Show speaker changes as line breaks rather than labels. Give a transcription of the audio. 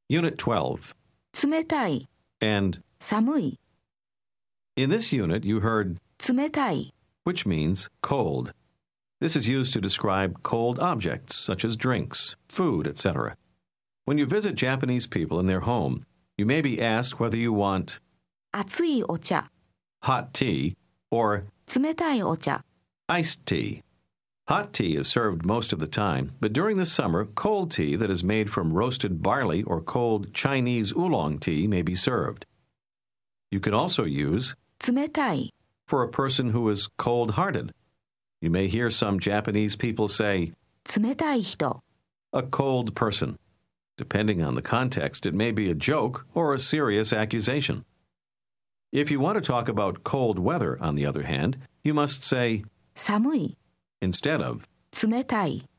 Unit 12.
冷たい、
And
寒い、
in this unit, you heard
冷たい、
which means cold. This is used to describe cold objects such as drinks, food, etc. When you visit Japanese people in their home, you may be asked whether you want
熱いお茶、
hot tea or
冷たいお茶、
iced tea. Hot tea is served most of the time, but during the summer, cold tea that is made from roasted barley or cold Chinese oolong tea may be served. You can also use
冷たい、
for a person who is cold-hearted. You may hear some Japanese people say,
冷たい人、
a cold person. Depending on the context, it may be a joke or a serious accusation. If you want to talk about cold weather, on the other hand, you must say
寒い、
instead of.
冷たい。